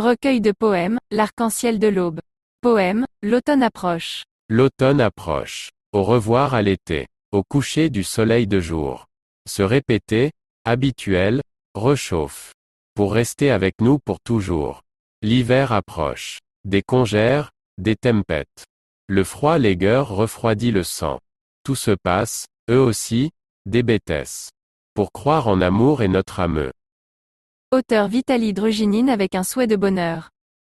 Recueil de poèmes, L'arc-en-ciel de l'aube. Poème, L'automne approche. L'automne approche. Au revoir à l'été. Au coucher du soleil de jour. Se répéter, habituel, rechauffe. Pour rester avec nous pour toujours. L'hiver approche. Des congères, des tempêtes. Le froid légueur refroidit le sang. Tout se passe, eux aussi, des bêtesses. Pour croire en amour et notre âme. Auteur Vitaly Druginine avec un souhait de bonheur.